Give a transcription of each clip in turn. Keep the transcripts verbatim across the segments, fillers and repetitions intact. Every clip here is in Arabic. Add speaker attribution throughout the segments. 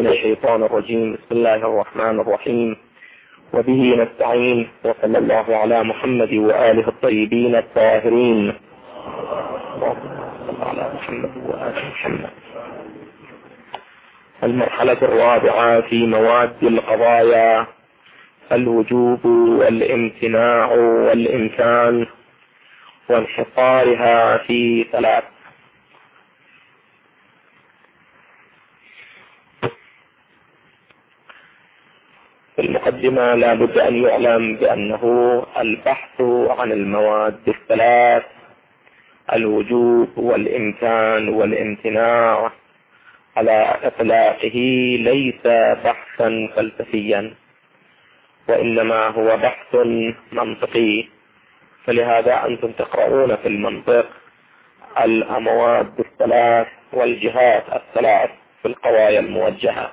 Speaker 1: من الشيطان الرجيم. بسم الله الرحمن الرحيم، وبه نستعين، وصلى الله على محمد وآله الطيبين الطاهرين. اللهم على محمد وآل محمد. المرحلة الرابعة في مواد القضايا: الوجوب والامتناع والإمكان، وانحصارها في ثلاث. في المقدمة لا بد أن يعلم بأنه البحث عن المواد الثلاث الوجوب والإمكان والامتناع على إطلاقه ليس بحثا فلسفيا، وإنما هو بحث منطقي. فلهذا أنتم تقرؤون في المنطق المواد الثلاث والجهات الثلاث في القضايا الموجهة.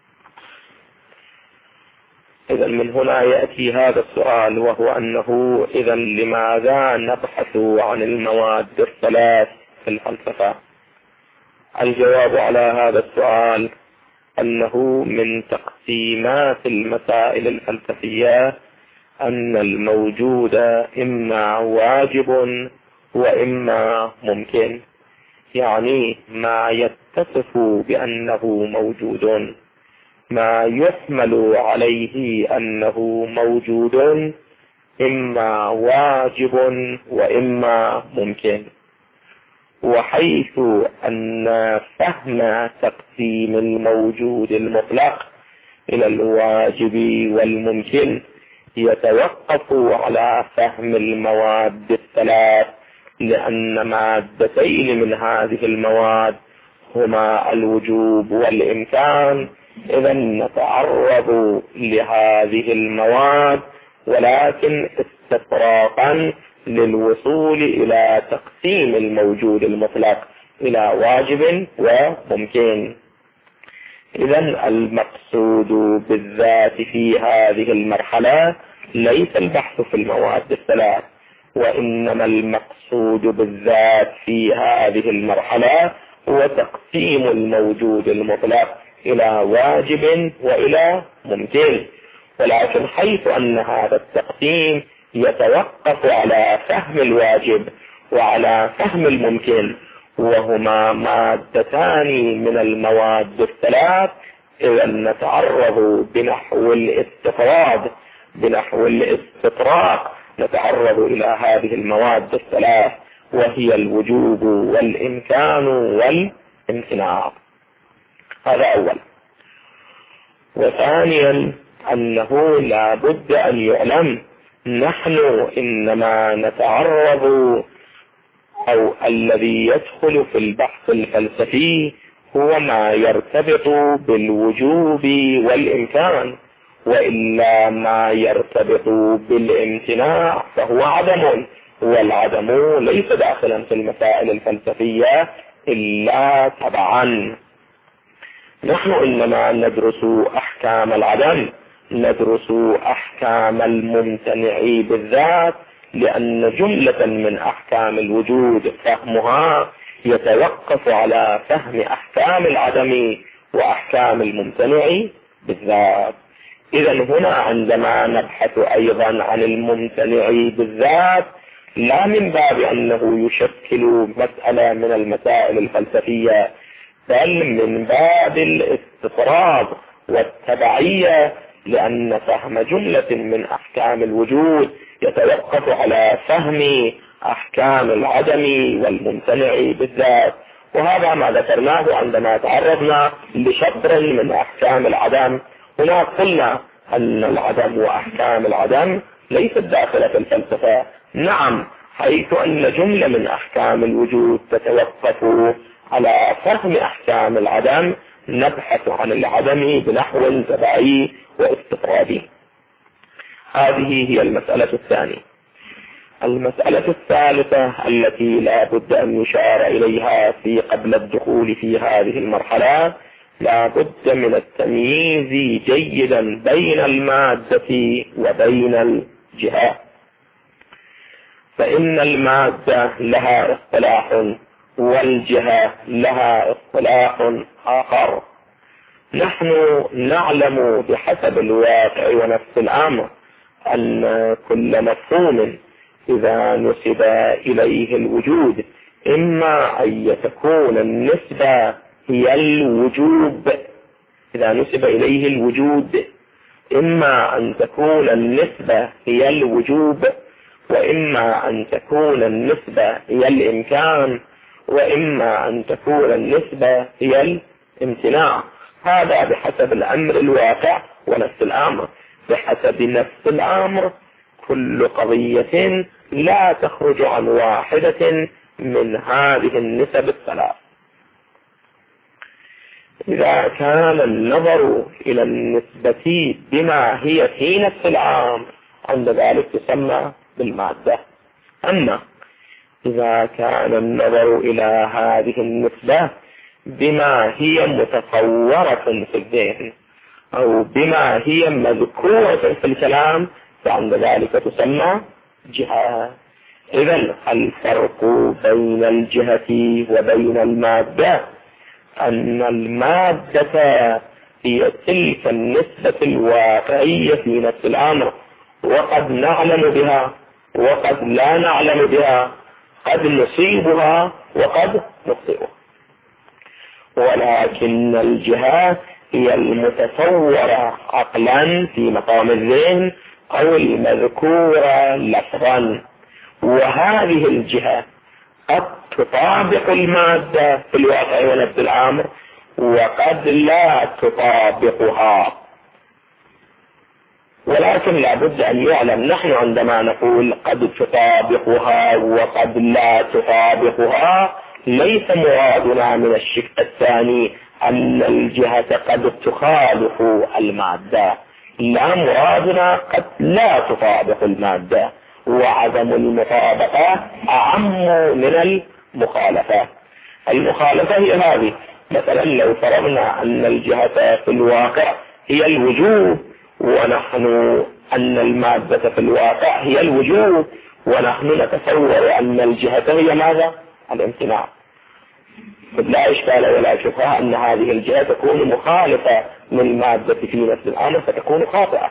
Speaker 1: إذا من هنا يأتي هذا السؤال، وهو أنه إذا لماذا نبحث عن المواد الثلاث في الفلسفة؟ الجواب على هذا السؤال أنه من تقسيمات المسائل الفلسفية أن الموجود إما واجب وإما ممكن، يعني ما يتصف بأنه موجود، ما يحمل عليه أنه موجود، إما واجب وإما ممكن. وحيث أن فهم تقسيم الموجود المطلق إلى الواجب والممكن يتوقف على فهم المواد الثلاث، لأن مادتين من هذه المواد هما الوجوب والإمكان. إذا نتعرض لهذه المواد، ولكن استطراقا للوصول إلى تقسيم الموجود المطلق إلى واجب وممكن. إذا المقصود بالذات في هذه المرحلة ليس البحث في المواد الثلاث، وإنما المقصود بالذات في هذه المرحلة هو تقسيم الموجود المطلق إلى واجب وإلى ممكن. ولكن حيث أن هذا التقسيم يتوقف على فهم الواجب وعلى فهم الممكن، وهما مادتان من المواد الثلاث، إذا نتعرض بنحو الاستفراد بنحو الاستطراق نتعرض إلى هذه المواد الثلاث، وهي الوجوب والإمكان والامتناع. هذا أول. وثانيا أنه لا بد أن يعلم نحن إنما نتعرض، أو الذي يدخل في البحث الفلسفي هو ما يرتبط بالوجوب والإمكان، وإلا ما يرتبط بالامتناع فهو عدم، والعدم ليس داخلا في المسائل الفلسفية إلا تبعا. نحن إنما ندرس أحكام العدم، ندرس أحكام الممتنع بالذات، لأن جملة من أحكام الوجود فهمها يتوقف على فهم أحكام العدم وأحكام الممتنع بالذات. إذا هنا عندما نبحث أيضا عن الممتنع بالذات، لا من باب أنه يشكل مسألة من المسائل الفلسفية، بل من باب الاستطراد والتبعية، لأن فهم جملة من أحكام الوجود يتوقف على فهم أحكام العدم والممتنع بالذات. وهذا ما ذكرناه عندما تعرضنا لشطر من أحكام العدم. هنا قلنا أن العدم وأحكام العدم ليست داخلة في الفلسفة، نعم، حيث أن جملة من أحكام الوجود تتوقف على فهم أحكام العدم، نبحث عن العدم بنحو تبعي واستطرادي. هذه هي المسألة الثانية. المسألة الثالثة التي لا بد أن يشار إليها في قبل الدخول في هذه المرحلة، لا بد من التمييز جيدا بين المادة وبين الجهة. فإن المادة لها اصطلاح والجهة لها اصطلاح آخر. نحن نعلم بحسب الواقع ونفس الأمر أن كل مفهوم إذا نسب إليه الوجود إما أن تكون النسبة هي الوجوب، إذا نسب إليه الوجود إما أن تكون النسبة هي الوجوب، وإما أن تكون النسبة هي الإمكان، وإما أن تكون النسبة هي الامتناع. هذا بحسب الأمر الواقع ونفس الأمر. بحسب نفس الأمر كل قضية لا تخرج عن واحدة من هذه النسب الثلاث. إذا كان النظر إلى النسبة بما هي في نفس الأمر عند ذلك تسمى بالمادة. أما إذا كان النظر إلى هذه النسبة بما هي متصورة في الذهن أو بما هي مذكورة في الكلام فعند ذلك تسمى جهة. إذن الفرق بين الجهة وبين المادة أن المادة هي تلك النسبة الواقعية في نفس الأمر، وقد نعلم بها وقد لا نعلم بها، قد نصيبها وقد نخطئها. ولكن الجهة هي المتصورة عقلا في مقام الذهن أو المذكورة لفظا، وهذه الجهة قد تطابق المادة في الواقع ونفس الأمر وقد لا تطابقها. ولكن لابد أن يعلم نحن عندما نقول قد تطابقها وقد لا تطابقها ليس مرادنا من الشق الثاني أن الجهة قد تخالف المادة، لا، مرادنا قد لا تطابق المادة، وعدم المطابقة أعم من المخالفة. المخالفة هي هذه: مثلا لو فرضنا أن الجهة في الواقع هي الوجوب ونحن أن المادة في الواقع هي الوجوب، ونحن نتصور أن الجهة هي ماذا؟ الامتناع. لا إشكال ولا شبهة أن هذه الجهة تكون مخالفة للمادة في نفس الأمر فتكون خاطئة.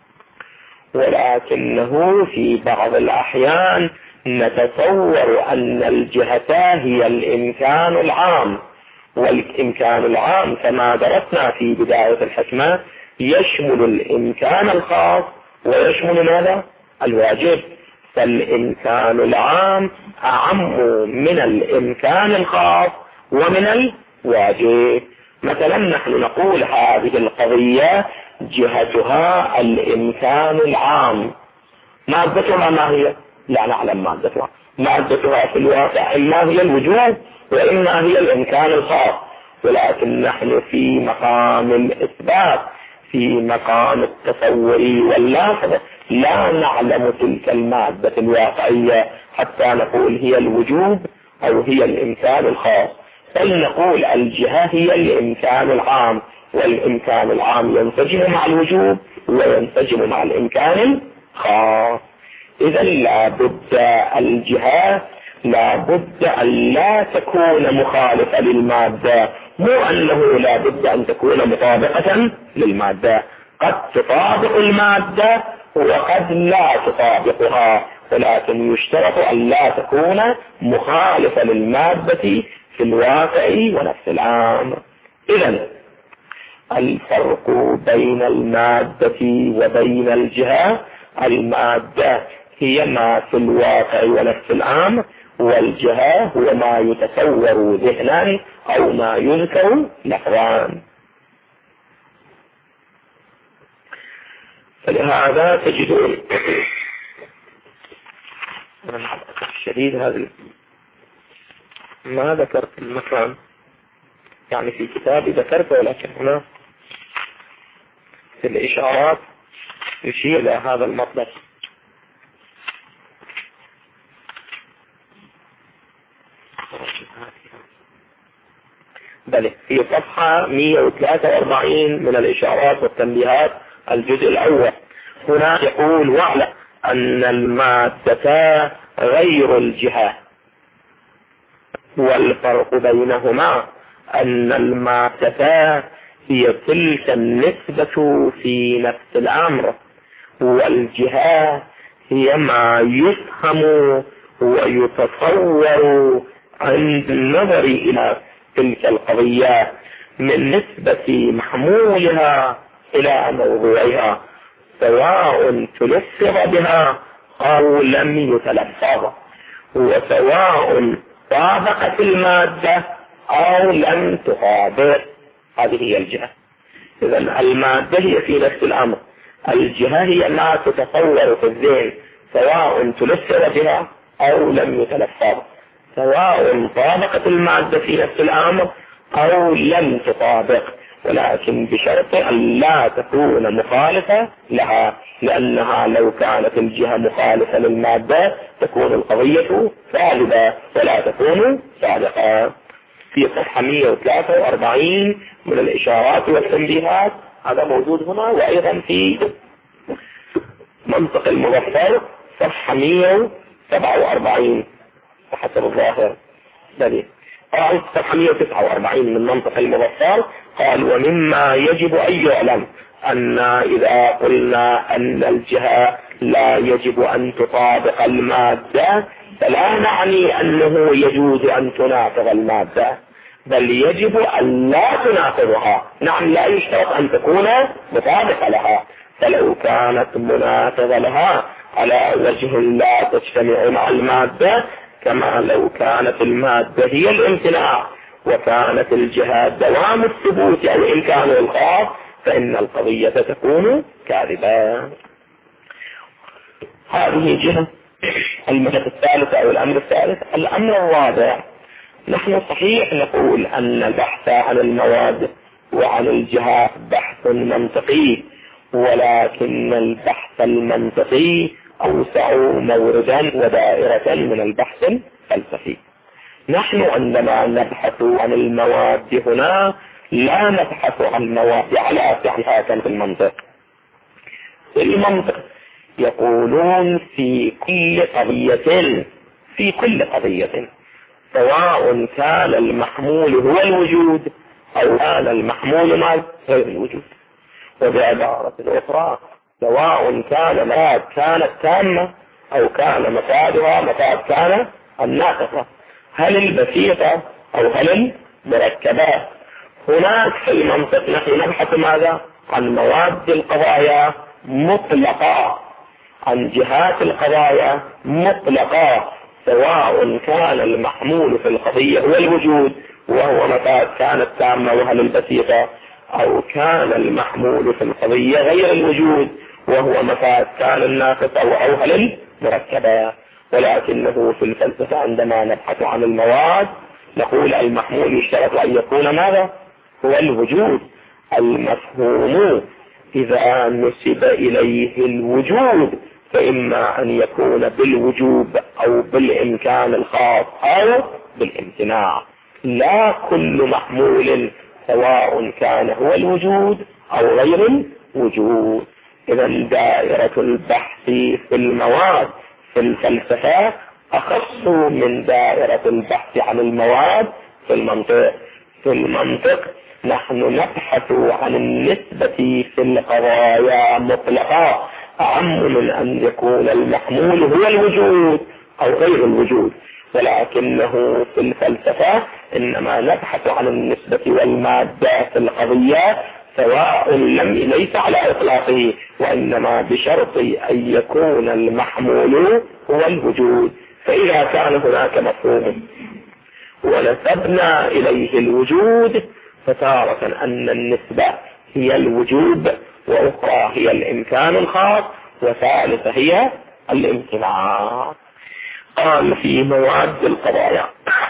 Speaker 1: ولكنه في بعض الأحيان نتصور أن الجهة هي الإمكان العام، والإمكان العام كما درسنا في بداية الحكمة يشمل الإمكان الخاص ويشمل ماذا؟ الواجب. فالإمكان العام أعم من الإمكان الخاص ومن الواجب. مثلا نحن نقول هذه القضية جهتها الإمكان العام، مادتها ما هي؟ لا نعلم مادتها. مادتها في الواقع إما هي الوجود وإما هي الإمكان الخاص، ولكن نحن في مقام الإثبات، في مقام التصور واللافظ، لا نعلم تلك المادة الواقعية حتى نقول هي الوجوب أو هي الإمكان الخاص، بل نقول الجهة هي الإمكان العام، والإمكان العام ينسجم مع الوجوب وينسجم مع الإمكان الخاص. إذا لابد الجهة لابد أن لا تكون مخالفة للمادة، مو أنه لابد أن تكون مطابقة للمادة، قد تطابق المادة وقد لا تطابقها، ولكن يشترط أن لا تكون مخالفة للمادة في الواقع ونفس الأمر. إذن الفرق بين المادة وبين الجهة: المادة هي ما في الواقع ونفس الأمر، والجهة هو ما يتصور ذهنا أو ما يذكر لفظا. فلهذا تجدون أنا مع الأسف الشديد هذا ما ذكرت المكان، يعني في كتابي ذكرته، ولكن هنا في الإشارات يشير إلى هذا المطلب. بل في صفحة مئة وثلاثة وأربعين من الإشارات والتنبيهات الجزء الأول هنا يقول: واعلم أن المادة غير الجهة، والفرق بينهما أن المادة هي تلك النسبة في نفس الأمر، والجهة هي ما يفهم ويتصور عند النظر إلى تلك القضية من نسبة محمولها إلى موضوعها، سواء تلفظ بها أو لم يتلفظ، وسواء طابقت المادة أو لم تطابق. هذه هي الجهة. إذا المادة هي في نفس الأمر، الجهة هي ما تتصور في الذهن، سواء تلفظ بها أو لم يتلفظ، سواء طابقت المادة في نفس الأمر أو لم تطابق، ولكن بشرط أن لا تكون مخالفة لها، لأنها لو كانت الجهة مخالفة للمادة تكون القضية كاذبة ولا تكون صادقة. في صفحة مئة وثلاثة وأربعين من الإشارات والتنبيهات هذا موجود هنا، وأيضا في منطق المظفر صفحة مئة وسبعة وأربعين حسب الظاهر دليل. قال صفحة مئة وتسعة وأربعين من منطق المظفر قال: ومما يجب أن يعلم أن إذا قلنا أن الجهة لا يجب أن تطابق المادة فلا نعني أنه يجوز أن تناقض المادة، بل يجب أن لا تناقضها. نعم، لا يشترط أن تكون مطابقة لها، فلو كانت مناقضة لها على وجه لا تجتمع مع المادة، كما لو كانت المادة هي الامتناع وكانت الجهة دوام الثبوت أو إمكان الخاص، فإن القضية تكون كاذبة. هذه جهة. المهمة الثالثة أو الأمر الثالث. الأمر الرابع: نحن صحيح نقول أن البحث عن المواد وعن الجهات بحث منطقي، ولكن البحث المنطقي أوسع موردا ودائرة من البحث الفلسفي. نحن عندما نبحث عن المواد هنا لا نبحث عن المواد على فعلها في المنطق. في المنطق يقولون في كل قضية في كل قضية سواء كان المحمول هو الوجود أو كان المحمول ما غير الوجود. وبعبارة أخرى سواء كان مفاد كانت تامة أو كان مفادها مفاد كان الناقصة، هل البسيطة أو هل المركبات. هناك في المنطق نحن نبحث ماذا؟ عن مواد القضايا مطلقة، عن جهات القضايا مطلقة، سواء كان المحمول في القضية هو الوجود وهو مفاد كانت تامة وهل البسيطة، أو كان المحمول في القضية غير الوجود وهو مفاد كان الناقص أو هل المركبة. ولكنه في الفلسفة عندما نبحث عن المواد نقول المحمول يشترط أن يكون ماذا؟ هو الوجود. المفهوم إذا نسب إليه الوجود فإما أن يكون بالوجوب أو بالإمكان الخاص أو بالامتناع، لا كل محمول سواء كان هو الوجود أو غير الوجود. إذا دائرة البحث في المواد في الفلسفة أخص من دائرة البحث عن المواد في المنطق. في المنطق نحن نبحث عن النسبة في القضايا مطلقة أعم من أن يكون المحمول هو الوجود أو غير الوجود، ولكنه في الفلسفة إنما نبحث عن النسبة والمادة في القضية سواء لم ليس على إطلاقه، وإنما بشرط أن يكون المحمول هو الوجود. فإذا كان هناك مفهوم ونسبنا إليه الوجود فتارة أن النسبة هي الوجوب، وأخرى هي الإمكان الخاص، وثالثة هي الامتناع. قال في مواد القضايا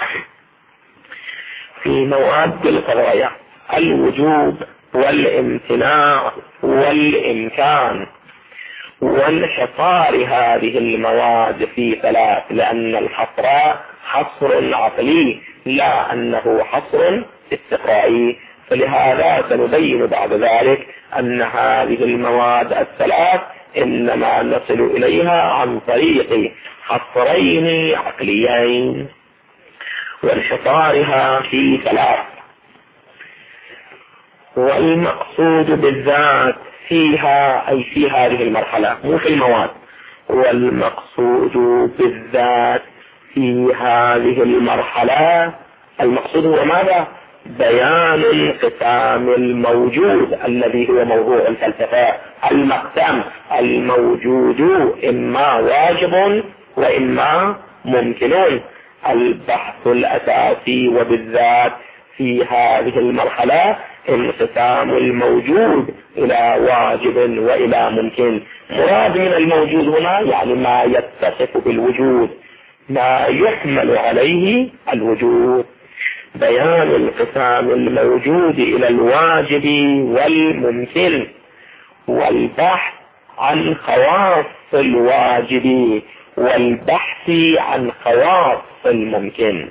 Speaker 1: في مواد القضايا الوجوب والامتناع والإمكان. وانحصار هذه المواد في ثلاث، لأن الحصر حصر عقلي لا أنه حصر استقرائي، فلهذا سنبين بعد ذلك أن هذه المواد الثلاث إنما نصل إليها عن طريق حصرين عقليين. وانحصارها في ثلاث: والمقصود بالذات فيها أي في هذه المرحلة مو في المواد، والمقصود بالذات في هذه المرحلة المقصود هو ماذا؟ بيان انقسام الموجود الذي هو موضوع الفلسفة. المقسم الموجود إما واجب وإما ممكن. البحث الأساسي وبالذات في هذه المرحلة انقسام الموجود إلى واجب وإلى ممكن. مراد من الموجود هنا يعني ما يتصف بالوجود، ما يحمل عليه الوجود. بيان انقسام الموجود إلى الواجب والممكن، والبحث عن خواص الواجب والبحث عن خواص الممكن.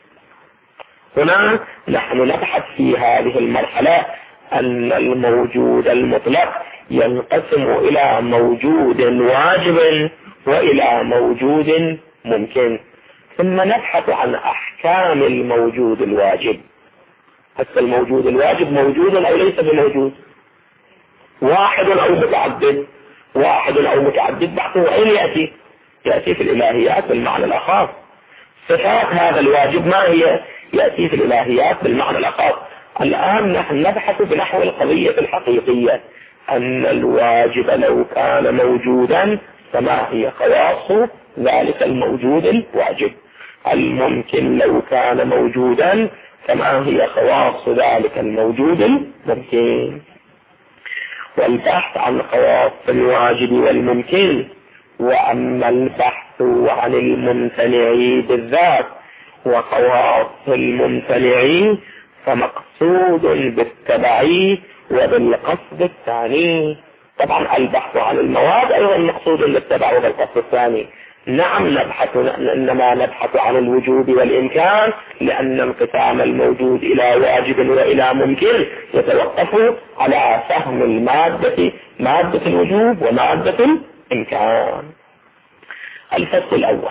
Speaker 1: هنا نحن نبحث في هذه المرحلة أن الموجود المطلق ينقسم إلى موجود واجب وإلى موجود ممكن، ثم نبحث عن أحكام الموجود الواجب. حتى الموجود الواجب موجود أو ليس بموجود، واحد أو متعدد، واحد أو متعدد بحثه أين يأتي؟ يأتي في الإلهيات بالمعنى الأخص. صفات هذا الواجب ما هي؟ يأتي في الإلهيات بالمعنى الأخص. الآن نحن نبحث بنحو القضية الحقيقية، أن الواجب لو كان موجودا فما هي خواص ذلك الموجود الواجب؟ الممكن لو كان موجودا فما هي خواص ذلك الموجود الممكن؟ والبحث عن خواص الواجب والممكن. وأما البحث عن الممتنع بالذات وخواص الممتنع فمقصود بالتبع وبالقصد الثاني. طبعا البحث عن المواد أيضا مقصود بالتبع وبالقصد الثاني. نعم نبحث، إنما نبحث عن الوجوب والإمكان، لأن انقسام الموجود إلى واجب وإلى ممكن يتوقف على فهم المادة، مادة الوجوب ومادة الإمكان. الفصل الأول.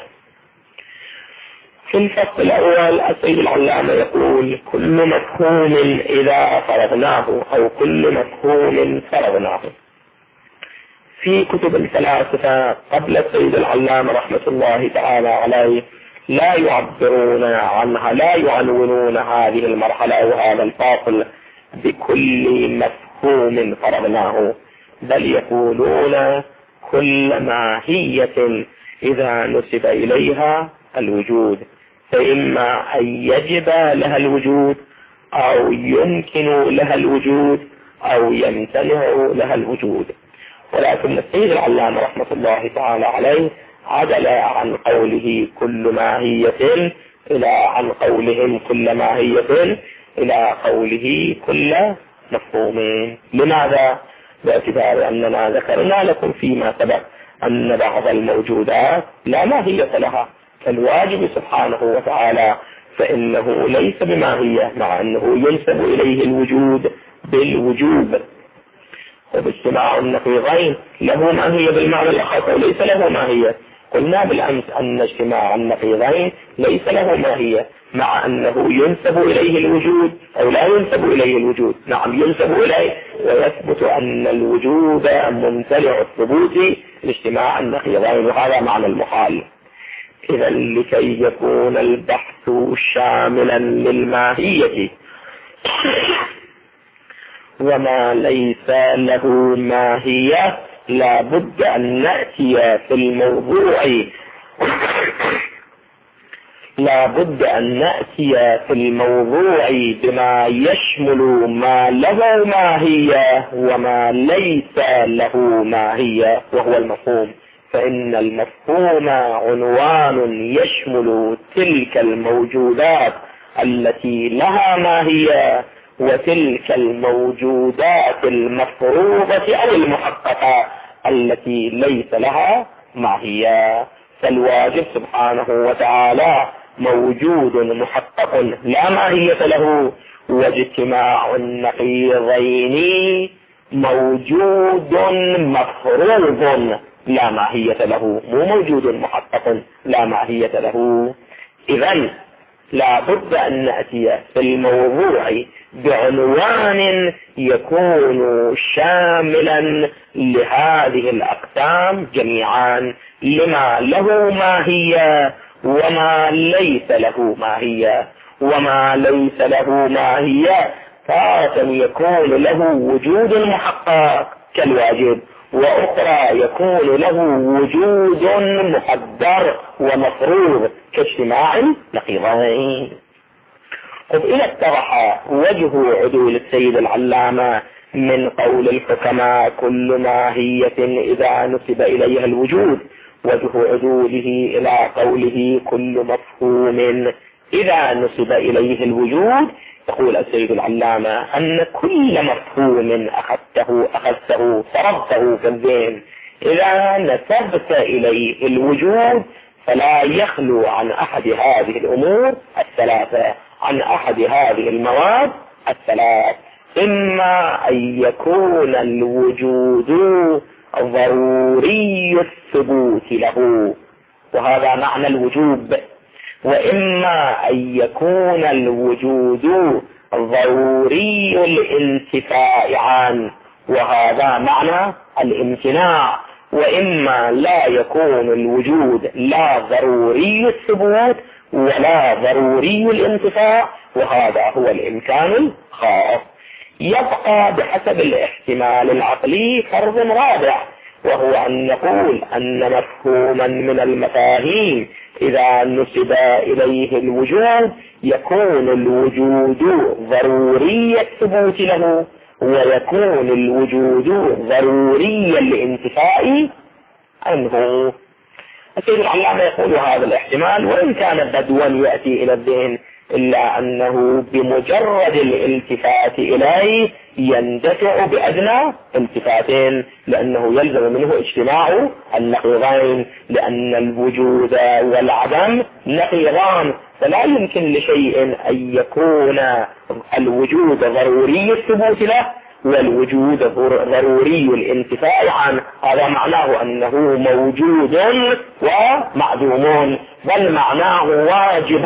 Speaker 1: في الفصل الأول السيد العلامة يقول: كل مفهوم إذا فرضناه أو كل مفهوم فرضناه. في كتب الفلاسفة قبل السيد العلامة رحمة الله تعالى عليه لا يعبرون عنها، لا يعنونون هذه المرحلة أو هذا الفاصل بكل مفهوم فرضناه، بل يقولون كل ماهية إذا نسب إليها الوجود، فإما أن يجب لها الوجود أو يمكن لها الوجود أو يمتنع لها الوجود. ولكن السيد العلامة رحمة الله تعالى عليه عدل عن قوله كل ماهية إلى عن قولهم كل ماهية إلى قوله كل مفهوم. لماذا؟ باعتبار أننا ذكرنا لكم فيما سبق أن بعض الموجودات لا ماهية لها، فالواجب سبحانه وتعالى فإنه ليس بماهية، مع أنه ينسب إليه الوجود بالوجوب. وباجتماع النقيضين له ماهية بالمعنى الأخص وليس له ماهية. قلنا بالأمس أن اجتماع النقيضين ليس له ماهية، مع أنه ينسب إليه الوجود أو لا ينسب إليه الوجود. نعم ينسب إليه ويثبت أن الوجود ممتنع الثبوت لاجتماع النقيضين، وهذا معنى المحال. إذا لكي يكون البحث شاملا للماهية وما ليس له ماهية لا بد أن نأتي في الموضوع لا بد أن نأتي في الموضوع بما يشمل ما له ماهية وما ليس له ماهية، وهو المفهوم. فإن المفهوم عنوان يشمل تلك الموجودات التي لها ماهية وتلك الموجودات المفروضة أو المحققة التي ليس لها ماهية. فالواجب سبحانه وتعالى موجود محقق لا ماهية له، واجتماع النقيضين موجود مفروض لا ماهية له، مو موجود محقق لا ماهية له. إذن لا بد أن نأتي في الموضوع بعنوان يكون شاملا لهذه الأقسام جميعا، لما له ماهية وما ليس له ماهية. وما ليس له ماهية تارة يكون له وجود محقق كالواجب، وأخرى يكون له وجود مقدر ومفروض كاجتماع النقيضين. قد إذا اتضح وجه عدول السيد العلامة من قول الحكماء كل ماهية إذا نسب إليها الوجود، وجه عدوله إلى قوله كل مفهوم إذا نسب إليه الوجود، يقول السيد العلامة أن كل مفهوم أخذته أخذته فرضته في الذهن إذا نسبت إليه الوجود فلا يخلو عن أحد هذه الأمور الثلاثة، عن أحد هذه المواد الثلاث: إما أن يكون الوجود ضروري الثبوت له، وهذا معنى الوجوب، وإما أن يكون الوجود ضروري الانتفاء عنه، وهذا معنى الامتناع، وإما لا يكون الوجود لا ضروري الثبوت ولا ضروري الانتفاع، وهذا هو الإمكان الخاص. يبقى بحسب الاحتمال العقلي فرض رابع، وهو أن نقول أن مفهوما من المفاهيم إذا نسب إليه الوجود يكون الوجود ضروري الثبوت له، ويكون الوجود ضروري الانتفاء عنه. السيد العلامة يقول هذا الاحتمال وإن كان بدوا يأتي إلى الذهن، إلا أنه بمجرد الالتفات إليه يندفع بأدنى التفاتين، لأنه يلزم منه اجتماع النقيضين، لأن الوجود والعدم نقيضان، فلا يمكن لشيء أن يكون الوجود ضروري الثبوت له والوجود ضروري الانتفاع عنه. هذا معناه أنه موجود ومعدوم، بل معناه واجب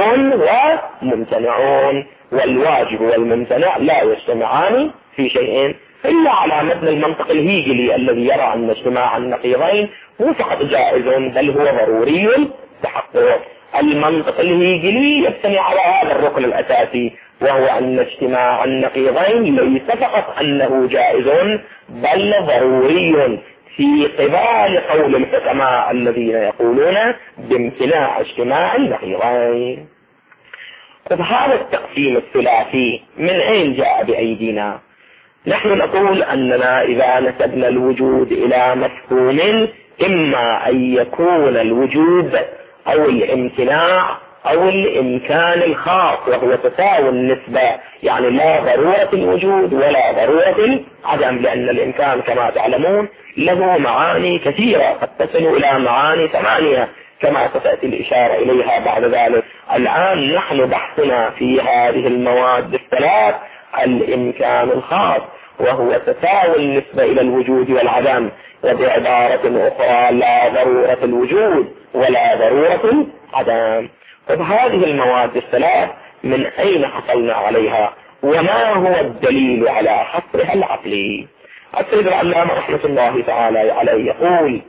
Speaker 1: وممتنعون، والواجب والممتنع لا يجتمعان في شيء إلا على مبنى المنطق الهيجلي الذي يرى أن اجتماع النقيضين هو فقط جائز بل هو ضروري التحقق. المنطق الهيجلي يجتمع على هذا الركن الأساسي، وهو أن اجتماع النقيضين ليس فقط أنه جائز بل ضروري في قبال قول الحكماء الذين يقولون بامتناع اجتماع النقيضين. طب هذا التقسيم الثلاثي من أين جاء بأيدينا؟ نحن نقول أننا إذا نسبنا الوجود إلى مفهوم إما أن يكون الوجود أو الامتناع أو الإمكان الخاص، وهو تساوي النسبة، يعني لا ضرورة الوجود ولا ضرورة العدم، لأن الإمكان كما تعلمون له معاني كثيرة قد تصل إلى معاني ثمانية كما ستأتي الإشارة إليها بعد ذلك. الآن نحن بحثنا في هذه المواد الثلاث الإمكان الخاص، وهو تساوي النسبة إلى الوجود والعدم، وبعبارة أخرى لا ضرورة الوجود ولا ضرورة العدم. طب هذه المواد الثلاث من أين حصلنا عليها؟ وما هو الدليل على حصرها العقلي؟ السيد العلامة رحمة الله تعالى عليه يقول: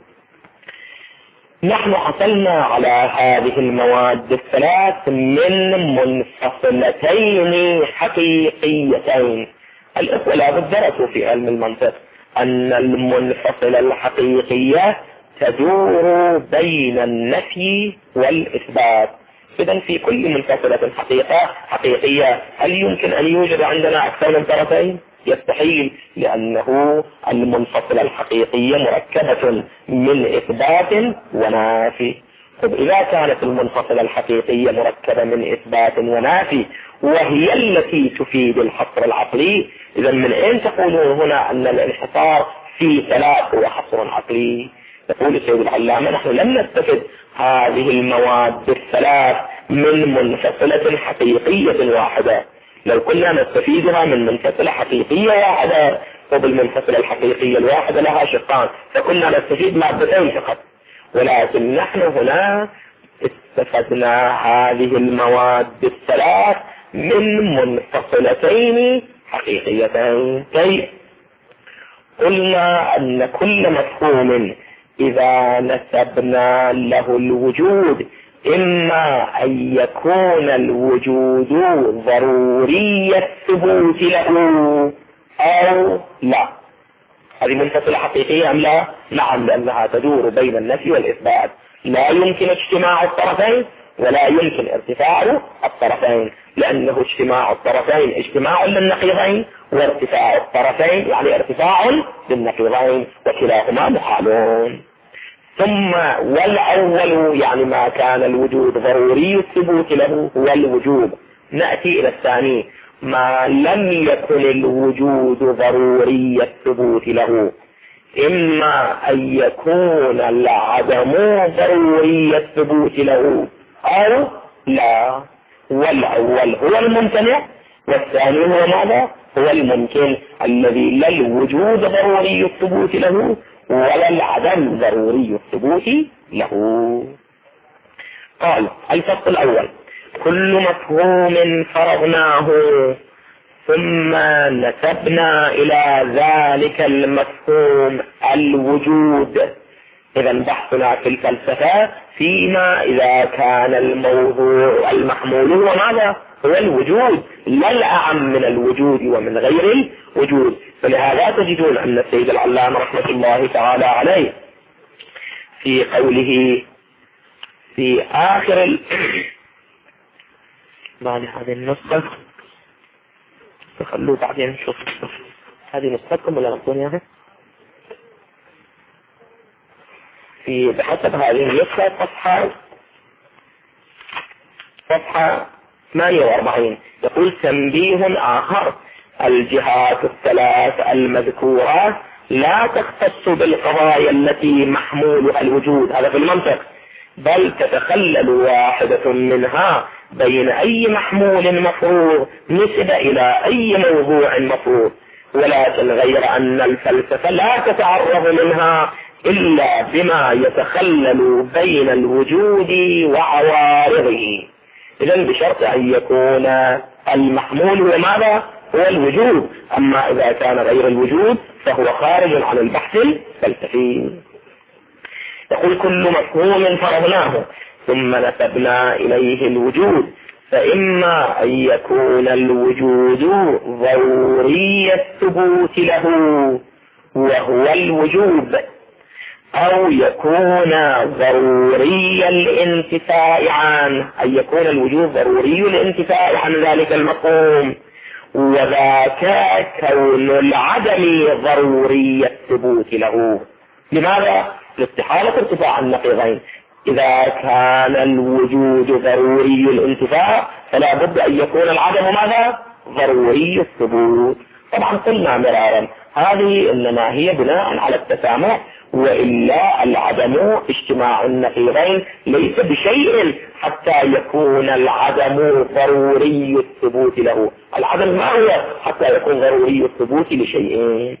Speaker 1: نحن حصلنا على هذه المواد الثلاث من منفصلتين حقيقيتين. الإخوة لا بد درسوا في علم المنطق أن المنفصلة الحقيقية تدور بين النفي والإثبات. إذن في كل منفصلة حقيقة حقيقية هل يمكن أن يوجد عندنا أكثر من طرفين؟ يستحيل، لأنه المنفصلة الحقيقية مركبة من إثبات ونافي. طب إذا كانت المنفصلة الحقيقية مركبة من إثبات ونافي وهي التي تفيد الحصر العقلي، إذا من أين تقولون هنا أن الانحصار في ثلاث هو حصر عقلي؟ يقول السيد العلامة: نحن لم نستفد هذه المواد الثلاث من منفصلة حقيقية واحدة. لو كنا نستفيدها من منفصلة حقيقية واحدة، وبالمنفصلة الحقيقية الواحدة لها شقان، فكنا نستفيد مادتين فقط. ولكن نحن هنا استفدنا هذه المواد الثلاث من منفصلتين حقيقيتين. كيف؟ قلنا أن كل مفهوم إذا نسبنا له الوجود إما أن يكون الوجود ضروري الثبوت له أو لا. هذه منفصلة حقيقية أم لا؟ نعم، لأنها تدور بين النفي والإثبات. لا يمكن اجتماع الطرفين ولا يمكن ارتفاع الطرفين، لأنه اجتماع الطرفين اجتماع للنقيضين، وارتفاع الطرفين يعني ارتفاع للنقيضين، وكلاهما محالون. ثم والأول يعني ما كان الوجود ضروري الثبوت له هو الوجوب. نأتي إلى الثاني ما لم يكن الوجود ضروري الثبوت له، إما أن يكون العدم ضروري الثبوت له أو لا. والأول هو الممتنع والثاني هو ماذا؟ هو الممكن الذي لا الوجود ضروري الثبوت له ولا العدم ضروري الثبوت له. قال الفصل الأول: كل مفهوم فرضناه ثم نسبنا إلى ذلك المفهوم الوجود. إذا بحثنا في الفلسفة فيما إذا كان الموضوع المحمول هو ماذا؟ هو الوجود، لا الأعم من الوجود ومن غير الوجود. فلهذا تجدون أن السيد العلامة رحمة الله تعالى عليه في قوله في آخر ال... بعد هذه النسخة تخلوا بعدين نشوف هذه نسختكم ولا نقول ياها في بحسب هذه النسخة صفحة صفحة ثمانية وأربعين. يقول: تنبيه آخر: الجهات الثلاث المذكورة لا تختص بالقضايا التي محمولها الوجود، هذا في المنطق، بل تتخلل واحدة منها بين أي محمول مفروض نسب إلى أي موضوع مفروض، ولكن غير أن الفلسفة لا تتعرض منها إلا بما يتخلل بين الوجود وعوارضه. إذن بشرط أن يكون المحمول هو ماذا؟ هو الوجود، أما إذا كان غير الوجود فهو خارج عن البحث الفلسفي. يقول: كل مفهوم فرضناه ثم نسبنا إليه الوجود، فإما أن يكون الوجود ضروري الثبوت له وهو الوجوب، أو يكون ضروري الانتفاء عنه، أن يكون الوجود ضروري الانتفاء عن ذلك المفهوم، وذاك كون العدم ضروري الثبوت له. لماذا؟ لاستحالة ارتفاع النقيضين. إذا كان الوجود ضروري الانتفاء فلا بد أن يكون العدم ماذا؟ ضروري الثبوت. طبعا قلنا مرارا هذه إنما هي بناء على التسامح، وإلا العدم اجتماع النقيضين ليس بشيء حتى يكون العدم ضروري الثبوت له. العدم ما هو حتى يكون ضروري الثبوت لشيء.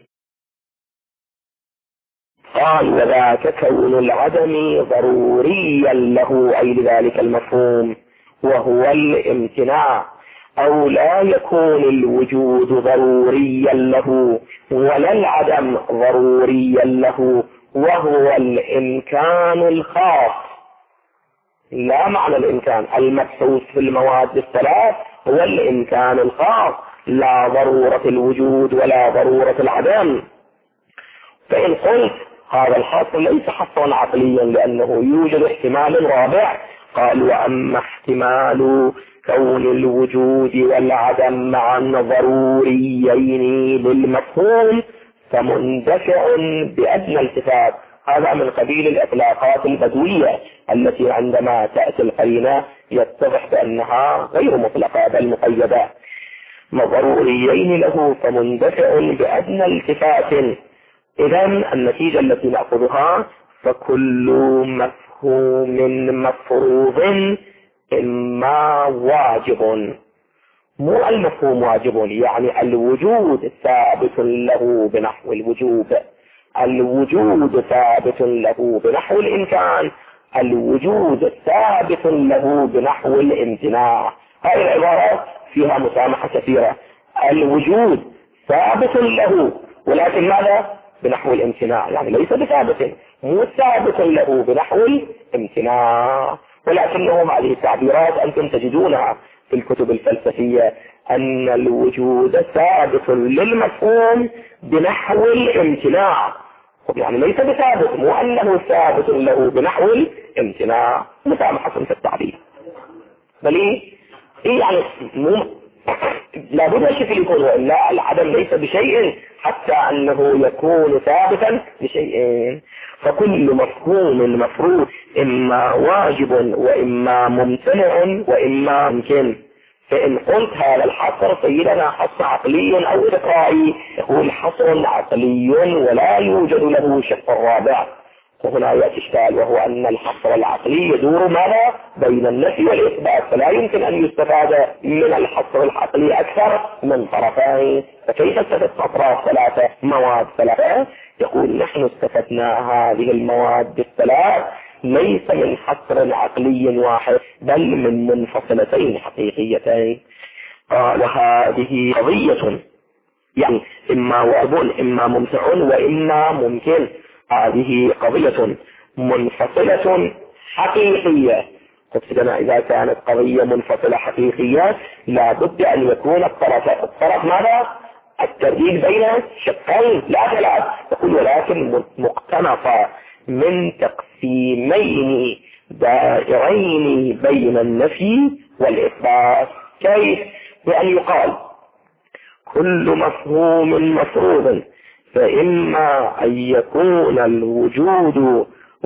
Speaker 1: قال: وذاك كون العدم ضروريا له أي لذلك المفهوم وهو الامتناع، أو لا يكون الوجود ضروريا له ولا العدم ضروريا له وهو الإمكان الخاص. لا معنى الإمكان المبحوث في المواد الثلاث هو الإمكان الخاص، لا ضرورة الوجود ولا ضرورة العدم. فإن قلت هذا الحصر ليس حصرا عقليا لأنه يوجد احتمال رابع، قال: وأما احتمال كون الوجود والعدم معا ضروريين للمفهوم فمندفع بأدنى التفات. هذا من قبيل الإطلاقات البدوية التي عندما تأتي القرينة يتضح بأنها غير مطلقة بل مقيدة. ضروريين له فمندفع بأدنى التفات. إذن النتيجة التي نأخذها: فكل مفهوم مفروض إما واجب. مو المفهوم واجب يعني الوجود ثابت له بنحو الوجوب، الوجود ثابت له بنحو الإمكان، الوجود ثابت له بنحو الامتناع. هذه العبارات فيها مسامحة كثيرة. الوجود ثابت له، ولكن ماذا؟ بنحو الامتناع، يعني ليس بثابت، مو ثابت له بنحو الامتناع. ولكنهم هذه التعبيرات أنتم تجدونها في الكتب الفلسفية، أن الوجود ثابت للمفهوم بنحو الامتناع، يعني ليس بثابت، مو أنه ثابت له بنحو الامتناع. مسامحة في التعبير، بل إيه يعني مو لابد الشكل يكون، لا العدم ليس بشيء حتى أنه يكون ثابتا بشيئين. فكل مفهوم مفروض إما واجب وإما ممتنع وإما ممكن. فإن قلت هذا الحصر سيدنا حصر عقلي أو إقرائي، يقول حصر عقلي ولا يوجد له شق رابع. وهنا يأتي إشكال، وهو أن الحصر العقلي يدور ماذا؟ بين النفي والإثبات، فلا يمكن أن يستفاد من الحصر العقلي أكثر من طرفين. فكيف استفدت أطراف ثلاثة، مواد ثلاثة؟ يقول نحن استفدنا هذه المواد الثلاث ليس من حصر عقلي واحد، بل من منفصلتين حقيقيتين. قال هذه قضية، يعني إما واجب إما ممتع وإما ممكن. هذه قضية منفصلة حقيقية. قصدنا إذا كانت قضية منفصلة حقيقية لا بد أن يكون الطرف الطرف ماذا؟ الترديد بين شقين لا ثلاث. يقول ولكن مقتنطة من تقسيمين دائرين بين النفي والإثبات. كيف؟ بأن يقال كل مفهوم مفروض فإما أن يكون الوجود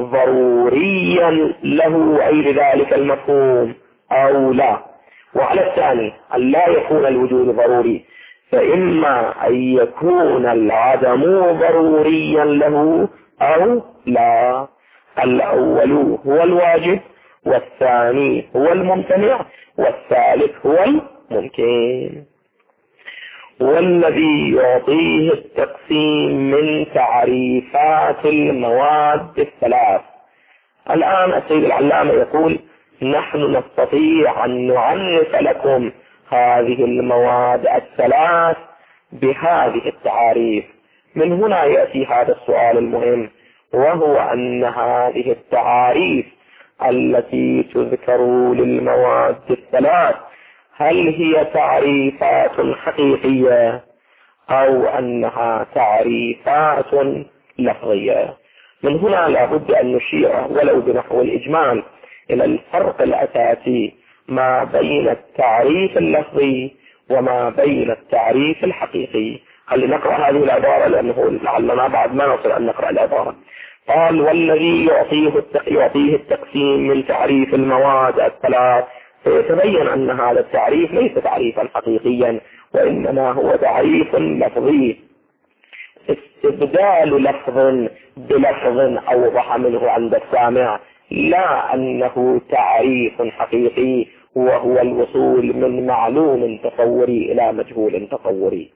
Speaker 1: ضروريا له أي لذلك المفهوم أو لا، وعلى الثاني أن لا يكون الوجود ضروري، فإما أن يكون العدم ضروريا له أو لا. الأول هو الواجب، والثاني هو الممتنع، والثالث هو الممكن. والذي يعطيه التقسيم من تعريفات المواد الثلاث. الآن السيد العلامة يقول نحن نستطيع أن نعنف لكم هذه المواد الثلاث بهذه التعاريف. من هنا يأتي هذا السؤال المهم، وهو أن هذه التعاريف التي تذكر للمواد الثلاث هل هي تعريفات حقيقية أو أنها تعريفات لفظية؟ من هنا لابد أن نشير ولو بنحو الإجمال إلى الفرق الأساسي ما بين التعريف اللفظي وما بين التعريف الحقيقي. خلينا نقرأ هذه العبارة لأنه لعلنا بعد ما نصل أن نقرأ العبارة. قال والذي يعطيه يعطيه التقسيم من تعريف المواد الثلاث، فيتبين أن هذا التعريف ليس تعريفا حقيقيا وإنما هو تعريف لفظي، استبدال لفظ بلفظ أوضح منه عند السامع، لا أنه تعريف حقيقي وهو الوصول من معلوم تصوري إلى مجهول تصوري.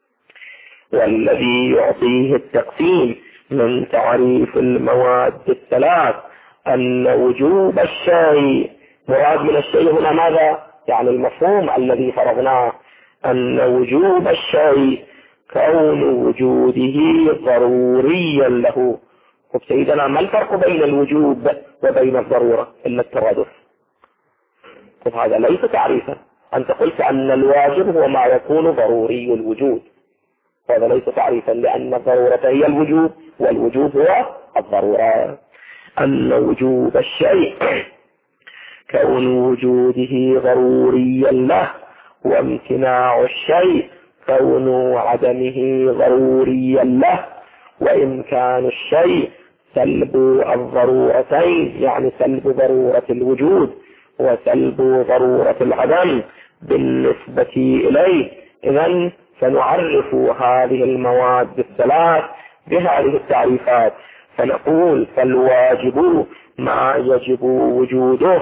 Speaker 1: والذي يعطيه التقسيم من تعريف المواد الثلاث أن وجوب الشيء، مراد من الشيء هنا ماذا؟ يعني المفهوم الذي فرضناه، أن وجوب الشيء كون وجوده ضروريا له. طب سيدنا ما الفرق بين الوجوب وبين الضرورة إلا الترادف؟ طب هذا ليس تعريفا. أنت قلت أن الواجب هو ما يكون ضروري الوجود، هذا ليس تعريفا لأن الضرورة هي الوجوب والوجوب هو الضرورة. أن وجوب الشيء كون وجوده ضروريا له، وامتناع الشيء كون عدمه ضروريا له، وإمكان الشيء سلب الضرورتين، يعني سلب ضرورة الوجود وسلب ضرورة العدم بالنسبة إليه. إذن فنعرف هذه المواد الثلاث بهذه التعريفات، فنقول فالواجب ما يجب وجوده،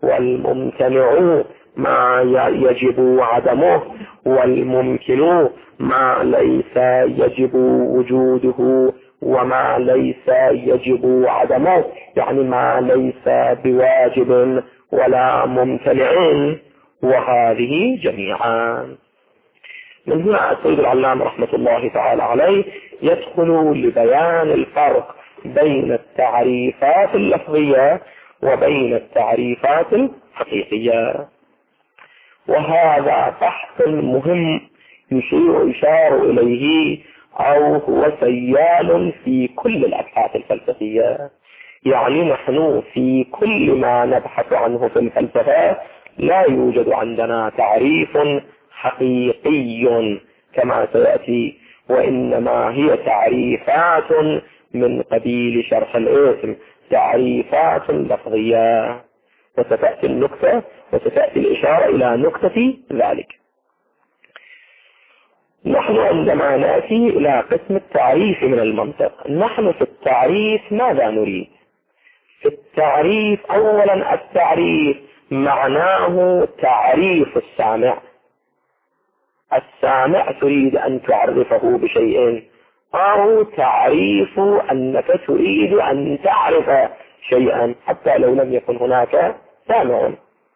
Speaker 1: والممتنع ما يجب عدمه، والممكن ما ليس يجب وجوده وما ليس يجب عدمه، يعني ما ليس بواجب ولا ممتنع، وهذه جميعا. من هنا السيد العلامة رحمة الله تعالى عليه يدخل لبيان الفرق بين التعريفات اللفظية وبين التعريفات الحقيقية، وهذا بحث مهم يشير يشار إليه أو هو سيال في كل الأبحاث الفلسفية. يعني نحن في كل ما نبحث عنه في الفلسفة لا يوجد عندنا تعريف حقيقي كما سيأتي، وإنما هي تعريفات من قبيل شرح الاسم، تعريفات لفظية. وستأتي النكتة وستأتي الإشارة إلى نكتة ذلك. نحن عندما نأتي إلى قسم التعريف من المنطق، نحن في التعريف ماذا نريد؟ في التعريف أولا التعريف معناه تعريف السامع. السامع تريد أن تعرفه بشيء، أو تعريف أنك تريد أن تعرف شيئا حتى لو لم يكن هناك سامع.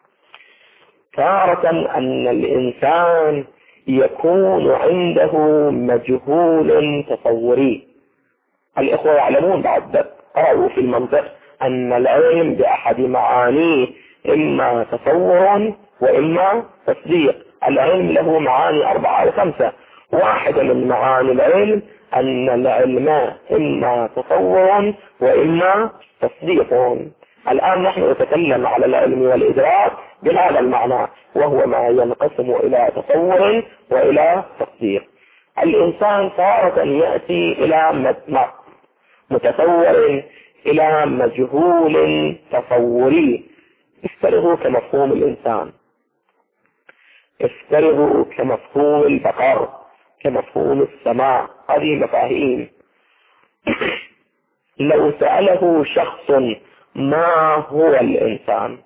Speaker 1: تارة أن الإنسان يكون عنده مجهول تصوري. الإخوة يعلمون بعد قرأوا في المنطق أن العلم بأحد معانيه إما تصور وإما تصديق. العلم له معاني أربعة أو خمسة. واحدة من معاني العلم أن العلم إما تصور وإما تصديق. الآن نحن نتكلم على العلم والإدراك بهذا المعنى، وهو ما ينقسم إلى تصور وإلى تصديق. الإنسان تارة يأتي إلى متصور إلى مجهول تصوري. افترضوا كمفهوم الإنسان، افترضوا كمفهوم البقر، كمفهوم السماء، هذه مفاهيم. لو سأله شخص ما هو الإنسان،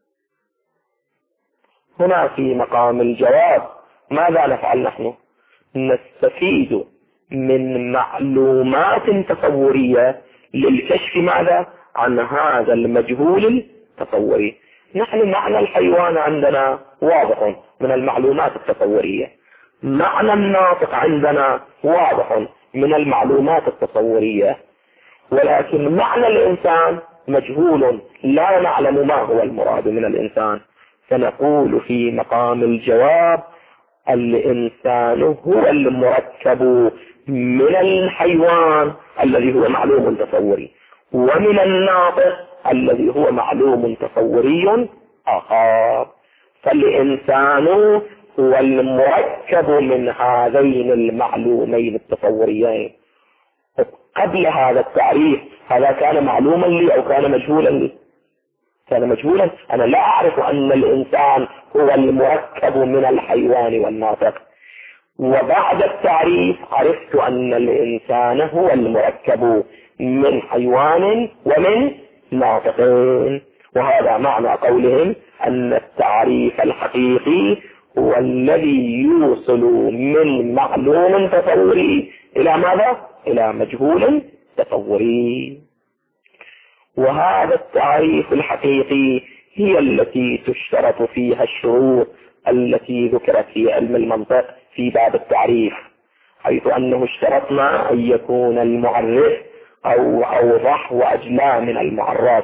Speaker 1: هنا في مقام الجواب ماذا نفعل نحن؟ نستفيد من معلومات تصورية للكشف ماذا؟ عن هذا المجهول التصوري. نحن معنى الحيوان عندنا واضح من المعلومات التصورية، معنى الناطق عندنا واضح من المعلومات التصورية، ولكن معنى الإنسان مجهول، لا نعلم ما هو المراد من الإنسان. فنقول في مقام الجواب الإنسان هو المركب من الحيوان الذي هو معلوم تصوري، ومن الناطق الذي هو معلوم تصوري آخر. فالإنسان هو المركب من هذين المعلومين التصوريين. قبل هذا التعريف هذا كان معلوما لي أو كان مجهولا لي؟ كان مجهولا. أنا لا أعرف أن الإنسان هو المركب من الحيوان والناطق، وبعد التعريف عرفت أن الإنسان هو المركب من حيوان ومن ناطقين. وهذا معنى قولهم أن التعريف الحقيقي هو الذي يوصل من معلوم تصوري إلى ماذا؟ إلى مجهول تصوري. وهذا التعريف الحقيقي هي التي تشترط فيها الشروط التي ذكرت في علم المنطق في باب التعريف، حيث أنه اشترطنا أن يكون المعرف أو أوضح وأجلى من المعرف.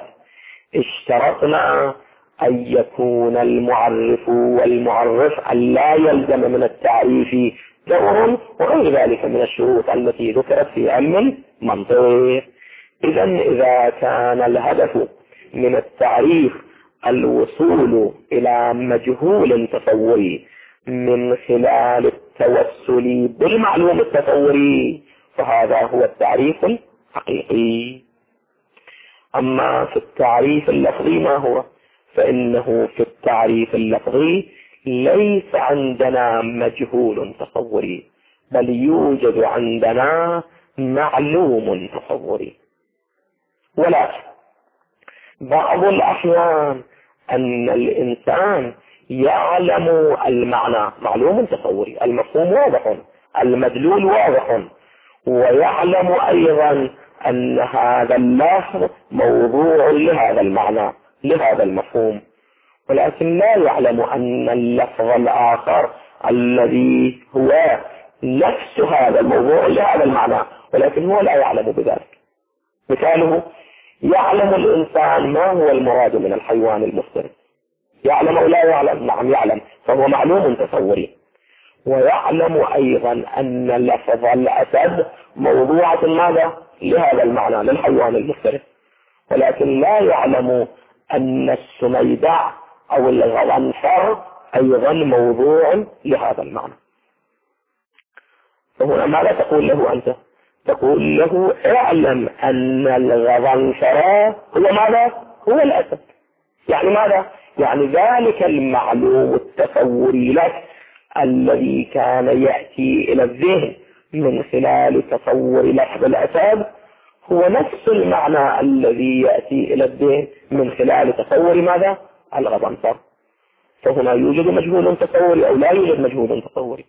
Speaker 1: اشترطنا أن يكون المعرف والمعرف أن لا يلزم من التعريف دور، وغير ذلك من الشروط التي ذكرت في علم المنطق. إذا إذا كان الهدف من التعريف الوصول إلى مجهول تصوري من خلال التوسل بالمعلوم التصوري، فهذا هو التعريف الحقيقي. أما في التعريف اللفظي ما هو؟ فإنه في التعريف اللفظي ليس عندنا مجهول تصوري، بل يوجد عندنا معلوم تصوري. ولكن بعض الأحيان أن الإنسان يعلم المعنى، معلوم تصوري، المفهوم واضح، المدلول واضح، ويعلم أيضا أن هذا اللفظ موضوع لهذا المعنى لهذا المفهوم، ولكن لا يعلم أن اللفظ الآخر الذي هو نفس هذا الموضوع لهذا المعنى، ولكن هو لا يعلم بذلك. مثاله: يعلم الإنسان ما هو المراد من الحيوان المفترس، يعلم أو لا يعلم؟ نعم يعلم، فهو معلوم تصوري. ويعلم أيضا أن لفظ الأسد موضوعة ماذا؟ لهذا المعنى للحيوان المفترس، ولكن لا يعلم أن السميدع أو الغضنفر أيضا موضوع لهذا المعنى. فهنا ماذا تقول له أنت؟ تقول له: اعلم أن الغضنفر هو ماذا؟ هو الأسد. يعني ماذا؟ يعني ذلك المعلوم التصوري لك الذي كان يأتي إلى الذهن من خلال تصور لفظ الأسد هو نفس المعنى الذي يأتي إلى الذهن من خلال تصور ماذا؟ الغضنفر. فهنا يوجد مجهول تصوري أو لا يوجد مجهول تصوري؟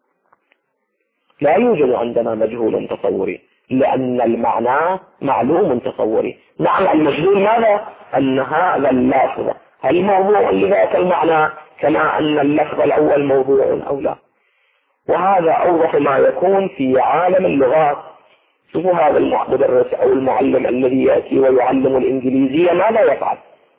Speaker 1: لا يوجد عندنا مجهول تصوري، لأن المعنى معلوم تصوري. نعم المجهول ماذا؟ أن هذا اللفظ هل موضوع لذاك المعنى كما أن اللفظ الأول موضوع أو لا. وهذا أوضح ما يكون في عالم اللغات. شوفوا هذا المدرس أو المعلم الذي يأتي ويعلم الإنجليزية ماذا يفعل؟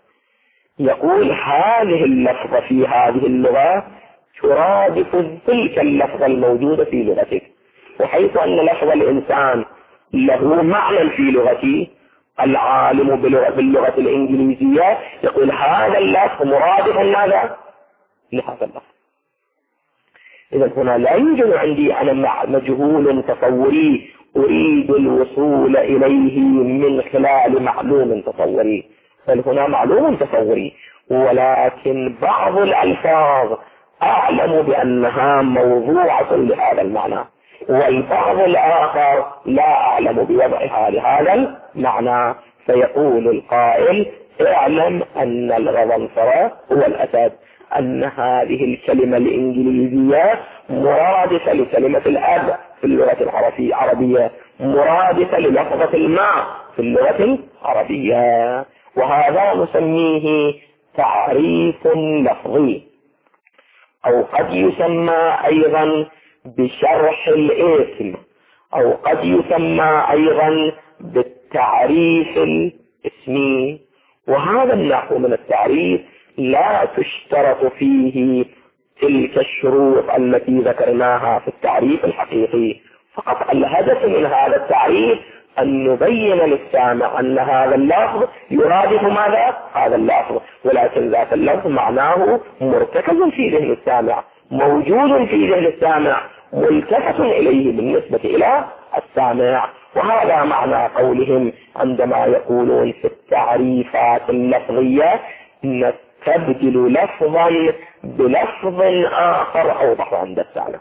Speaker 1: يقول: هذه اللفظة في هذه اللغة ترادف تلك اللفظة الموجودة في لغتك، وحيث أن لفظ الإنسان له معنى في لغتي، العالم باللغة الإنجليزية يقول هذا اللفظ مرادف ماذا؟ لهذا اللفظ. إذا هنا لا يوجد عندي أنا مجهول تصوري أريد الوصول إليه من خلال معلوم تصوري، بل هنا معلوم تصوري، ولكن بعض الألفاظ أعلم بأنها موضوعة لهذا المعنى، والبعض الآخر لا أعلم بوضعها لهذا المعنى. فيقول القائل: اعلم أن الغضنفر هو الأسد، أن هذه الكلمة الإنجليزية مرادفة لكلمة الأب في اللغة العربية، مرادفة للفظة الماء في اللغة العربية. وهذا نسميه تعريف لفظي، أو قد يسمى أيضا بشرح الاسم، أو قد يسمى أيضا بالتعريف الاسمي. وهذا النحو من التعريف لا تشترط فيه تلك الشروط التي ذكرناها في التعريف الحقيقي، فقط الهدف من هذا التعريف أن نبين للسامع أن هذا اللفظ يرادف ماذا؟ هذا اللفظ، ولكن ذات اللفظ معناه مرتكز في ذهن السامع، موجود في ذهن السامع، ملتفت إليه بالنسبة إلى السامع. وهذا معنى قولهم عندما يقولون في التعريفات اللفظية: نستبدل لفظا بلفظ آخر أوضح عند السامع.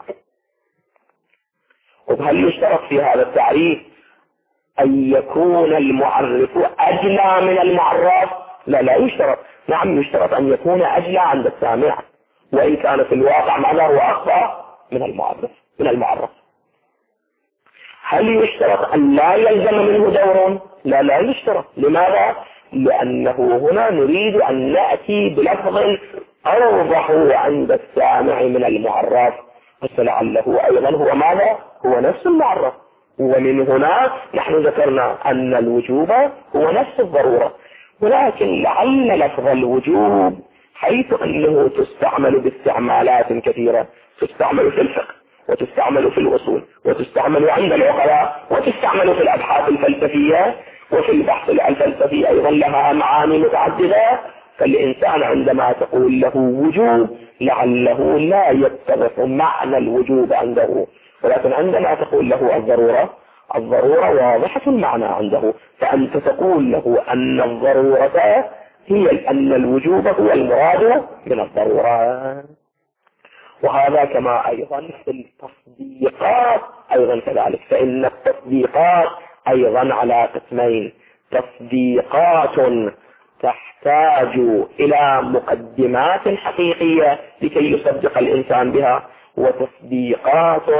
Speaker 1: وهل يشترط في هذا التعريف أن يكون المعرف أجلى من المعرف؟ لا لا يشترط. نعم يشترط أن يكون أجلى عند السامع، وإن كان في الواقع معناه هو أخطأ من المعرف من المعرف. هل يشترط أن لا يلزم منه دور؟ لا لا يشترط. لماذا؟ لأنه هنا نريد أن نأتي بلفظ أوضح عند السامع من المعرف، فلعله أيضا هو ماذا؟ هو نفس المعرف. ومن هنا نحن ذكرنا أن الوجوب هو نفس الضرورة، ولكن لعل لفظ الوجوب حيث أنه تستعمل باستعمالات كثيرة، تستعمل في الفقه، وتستعمل في الأصول، وتستعمل عند العقلاء، وتستعمل في الأبحاث الفلسفية، وفي البحث الفلسفي أيضا لها معاني متعددة. فالإنسان عندما تقول له وجوب لعله لا يتضح معنى الوجوب عنده، ولكن عندما تقول له الضرورة، الضرورة واضحة المعنى عنده، فأنت تقول له أن الضرورة هي أن الوجوب هو المراد من الضرورة. وهذا كما أيضا في التصديقات أيضا كذلك، فإن التصديقات أيضا على قسمين: تصديقات تحتاج إلى مقدمات حقيقية لكي يصدق الإنسان بها، وتصديقات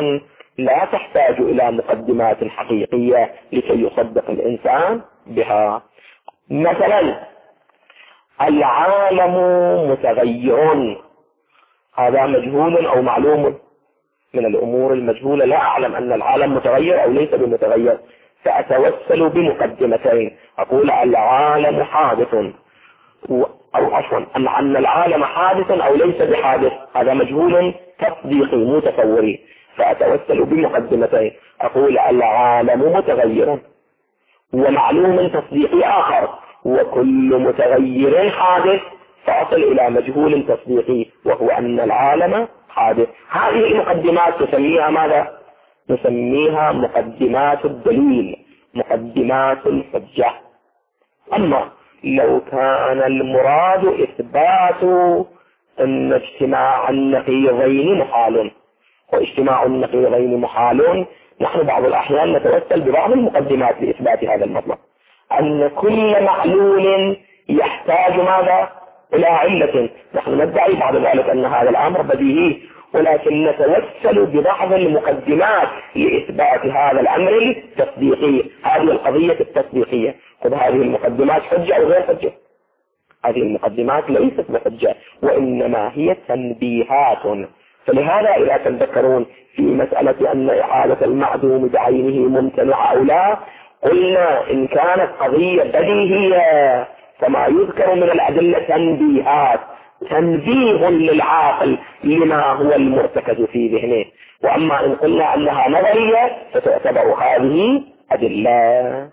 Speaker 1: لا تحتاج إلى مقدمات حقيقية لكي يصدق الإنسان بها. مثلا العالم متغير، هذا مجهول أو معلوم من الأمور المجهولة، لا أعلم أن العالم متغير أو ليس بمتغير، فأتوسل بمقدمتين، أقول العالم حادث أو عفوا أن العالم حادث أو ليس بحادث، هذا مجهول تصديقي مو تصوري، فأتوسل بمقدمتين، أقول العالم متغير، ومعلوم تصديقي آخر وكل متغير حادث، فأصل إلى مجهول تصديقي وهو أن العالم حادث. هذه المقدمات نسميها ماذا؟ نسميها مقدمات الدليل، مقدمات الحجة. أما لو كان المراد إثبات أن اجتماع النقيضين محال، واجتماع النقيضين محال، نحن بعض الأحيان نتوسل ببعض المقدمات لإثبات هذا المطلب، أن كل معلول يحتاج ماذا؟ إلى علة. نحن ندعي بعد ذلك أن هذا الأمر بديهي، ولكن نتوسل ببعض المقدمات لإثبات هذا الأمر التصديقي، هذه القضية التصديقية. خذ هذه المقدمات حجة أو غير حجة؟ هذه المقدمات ليست بحجة، وإنما هي تنبيهات. فلهذا إذا تذكرون في مسألة أن إعادة المعدوم بعينه ممتنع أو لا، قلنا إن كانت قضية بديهية فما يذكر من الأدلة تنبيهات، تنبيه للعاقل لما هو المرتكز في ذهنه. وأما إن قلنا أنها نظرية فتعتبر هذه أدلة.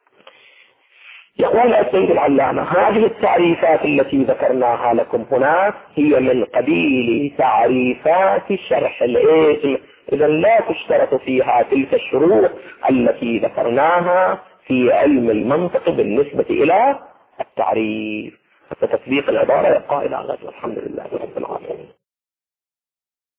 Speaker 1: يقول السيد العلامة: هذه التعريفات التي ذكرناها لكم هنا هي من قبيل تعريفات شرح الاسم، إذا لا تشترط فيها تلك الشروط التي ذكرناها في علم المنطق بالنسبة إلى التعريف. فتطبيق العبارة يبقى إلى غد، والحمد لله رب العالمين.